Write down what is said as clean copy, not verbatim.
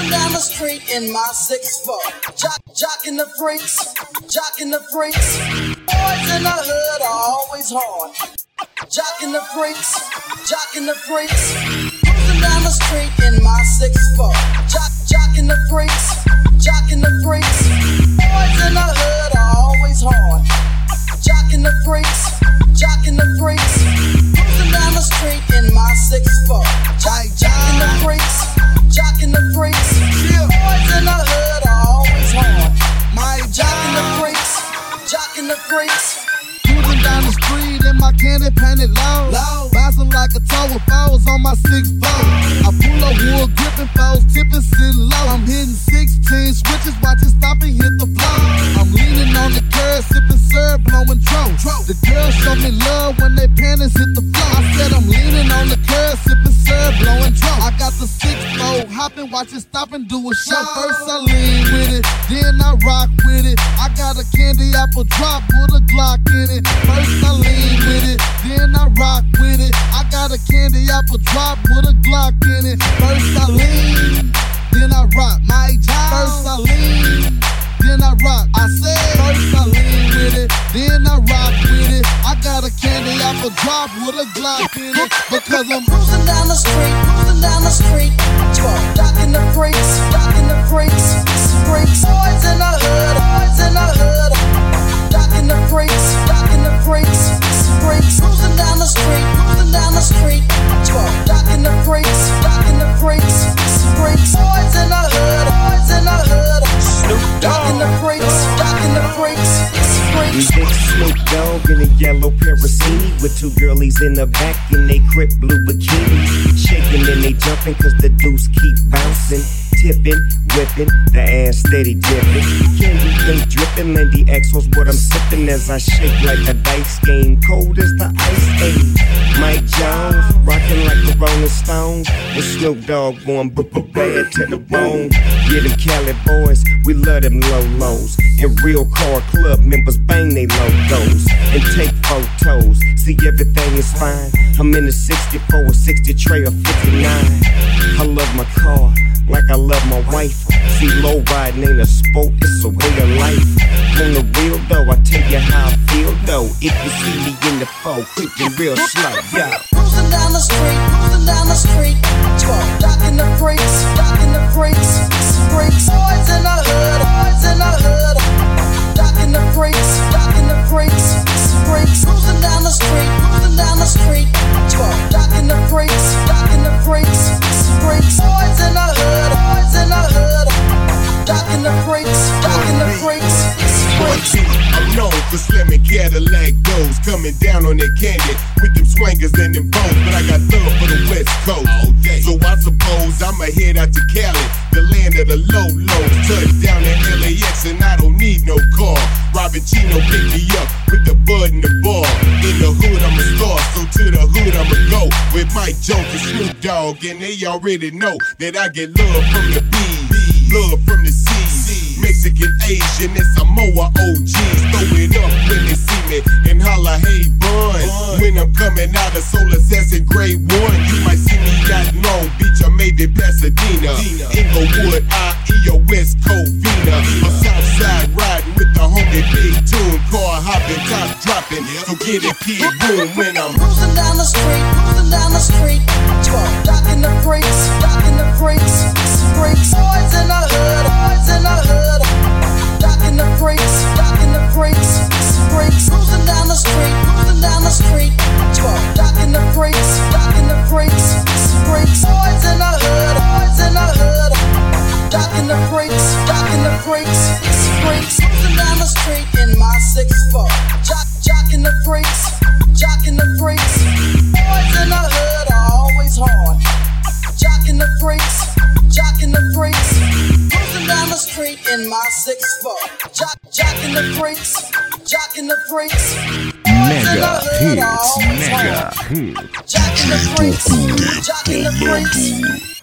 Cruising down the street in my 6'4", jocking the freaks, jocking the freaks. Boys in the hood are always hard. Jocking the freaks, jocking the freaks. Cruising down the street in my 6'4", jocking the freaks, jocking the freaks. Boys in the hood are always hard. Jocking the freaks, jocking the freaks. Cruising down the street in my 6'4", jocking the freaks, jocking the freaks. Boys in the hood are always hard. Jocking the freaks, jocking the freaks. Cruising down the street in my candy painted low. Bouncing like a toe with balls on my 6'4". I pull up wood, gripping foes, tipping sitting low. I'm hitting 16 switches, watch it stop and hit the floor. I'm leaning on the curb, sipping syrup, blowing dro. The girls show me love when they panties hit the floor. I said I'm leaning on the curb, sipping syrup, blowing dro. I got the 6'4", hopping, watch it stop and do a show. First I lean with it, then I rock with it. I got a candy apple drop with a Glock in it. First I lean with it, then I rock with it. I got a candy apple drop with a Glock in it. First I lean, then I rock. My job. First I lean, then I rock. I said first I lean with it, then I rock with it. I got a candy apple drop with a Glock in it. Because I'm cruising down the street, cruising down the street. Jocking the freaks, jocking the freaks, freaks. Boys in the hood, boys in the hood. Jocking the freaks, jocking the freaks, freaks. Cruising down the street, cruising down the street. Jocking the freaks, jocking the freaks, freaks. Boys in the hood, boys in the hood. Jocking the freaks, jocking the freaks, We freaks. big Snoop Dogg in a yellow Parasini with two girlies in the back in they crip blue bikinis. Shaking and they jumping cause the deuce keep bouncing. Tipping, whipping, the ass steady dipping. Candy paint dripping, Lindy X was what I'm sipping as I shake like a dice game. Cold as the ice age. Mike Jones, rocking like the Rolling Stones. And Snoop Dogg going bad to the bone. Yeah, them Cali boys, we love them low lows. And real car club members bang they logos. And take photos, see everything is fine. I'm in a 64, a 60 tray or 59. I love my car like I love my wife. See, low riding ain't a sport, it's a way of life. On the real though, I tell you how I feel though. If you see me in the foe, creeping real slow, yo. Cruising down the street, cruising down the street. Jocking the freaks, jocking the freaks, freaks. Boys in the hood, boys in the hood. Jocking the freaks, jocking the freaks, freaks. Cruising down the street, cruising down the street. Jocking the freaks, jocking the freaks, freaks. Boys in the hood, boys in the hood. Jocking the freaks, jocking the freaks, freaks. I'm known for slamming Cadillac doors, coming down on that candy with them swingers and them bows. But I got love for the West Coast, so I suppose I'ma head out to Cali, the land of the low lows. Touch down at LAX and I don't need no car. Robin Chino picked me up with the bud and the bar. In the hood I'm a star, so to the hood I'ma go with Mike Jones and Snoop Dogg, and they already know that I get love from the bees, love from the seas. Mexican, Asian, and Samoa OGs. Throw it up when they see me and holla, hey, bun. When I'm coming out of Soul Assassin grade 1, you might see me out in Long Beach or maybe Pasadena. Inglewood, IE or West Covina. Or Southside riding with the homie Big Tune. Car hopping, top dropping, so get it, kid, boom when I'm cruising down the street, cruising down the street. Jocking the freaks, jocking the freaks, freaks. Boys in the hood, boys in the hood. Jocking the freaks, jocking the freaks, freaks. Cruising down the street, cruising down the street. Jocking the freaks, jocking the freaks, freaks. Boys in the hood, boys in the hood. Jocking the freaks, jocking the freaks, freaks. Cruising down the street in my 6'4", jocking the freaks, jocking the freaks. Boys in the hood are always hard. Jocking the freaks, jocking the freaks. Cruising down the street in my 6'4", jocking the freaks, jocking the freaks. Mega hits, mega hits. Jocking the freaks, jocking the freaks.